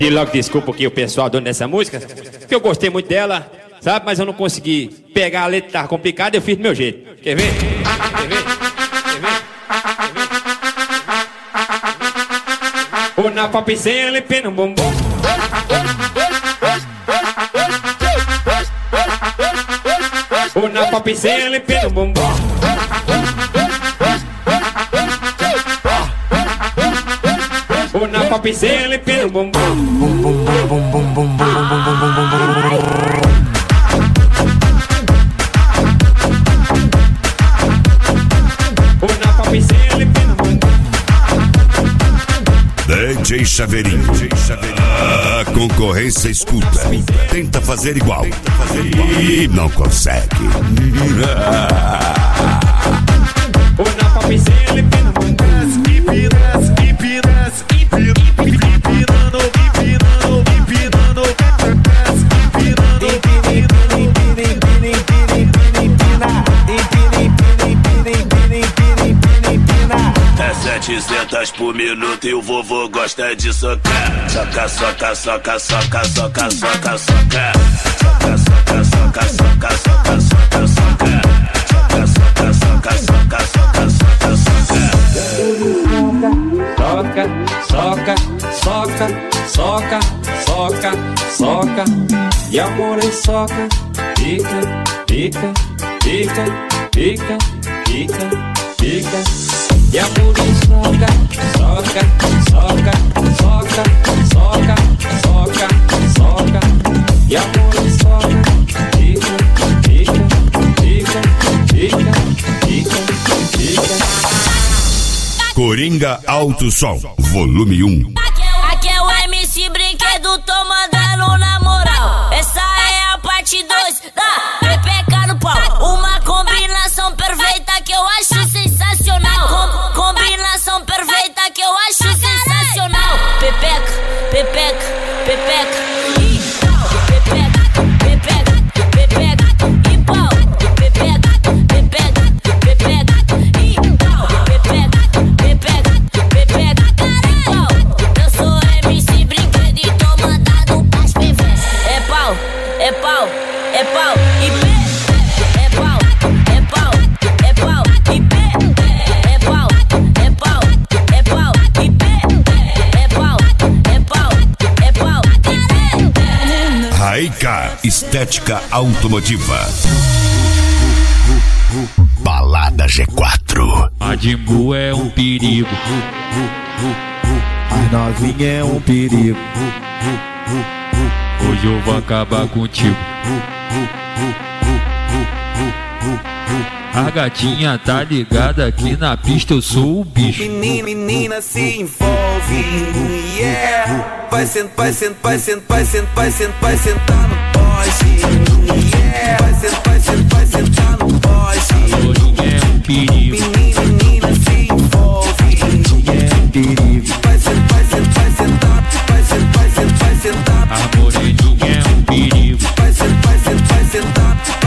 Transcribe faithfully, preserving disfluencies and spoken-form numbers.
E logo desculpa aqui o pessoal dono dessa música, porque eu gostei muito dela, sabe? Mas eu não consegui pegar a letra que tava complicada, eu fiz do meu jeito. Quer ver? Quer ver? Quer ver? Quer ver? O na papicinha ele pena um bumbum. O na papicinha ele pena um bumbum. O na papicinha ele pena um bumbum. O na papicinha ele pena um bumbum. D J Chaveirinho, a concorrência escuta, tenta fazer igual e não consegue. O na papicinha ele pena um bumbum. Empinando, empinando, empinando, empinando, empinando, empinando, é setecentos por minuto e o vovô gosta de socar. Soca, soca, soca, soca, soca, soca, soca. Soca, soca, soca, soca, soca, soca, soca. Soca, soca, soca, soca, soca, soca, soca. Soca, soca, soca, soca, soca. E amor em soca. Pica, pica, pica, pica, pica, pica. E amor em soca. Soca, soca, soca, soca, soca, soca. E amor em soca. Pica, pica, pica, pica, pica, pica. Coringa Alto Som, volume um. Aqui é o M C Brinquedo, tô mandando na moral. Essa é a parte dois da Pepeca no pau. Uma combinação perfeita que eu acho sensacional. Com, combinação perfeita que eu acho sensacional. Pepeca, Pepeca, Pepeca e pau. Pepeca, Pepeca, Pepeca e pau. Pepeca, Pepeca, Pepeca e pau. Pepeca, Pepeca, Pepeca e pau. Eu sou M C Brinquedo e tô mandado pras pivês. É pau, é pau, é pau e pé. É pau, é pau, é pau e pé. É pau, é pau, é pau e pé. É pau, é pau, é pau e pé. Raika Estética Automotiva. Balada G quatro. A Dimbu é um perigo. A novinha é um perigo. Hoje eu vou acabar contigo. A gatinha tá ligada aqui na pista, eu sou o bicho. Menina, menina se envolve, yeah. Vai sentar, vai sentar, vai sentar, vai sentar, vai sentar, vai sentar no poste, yeah. Vai sentar, vai sentar, vai sentar no poste. A lourinha é um perigo. Menina, menina se envolve, yeah. Perigo. Vai sentar, vai sentar, vai sentar, vai sentar, vai sentar, vai sentar. A moreninha é um perigo. Vai sentar, vai sentar, vai sentar,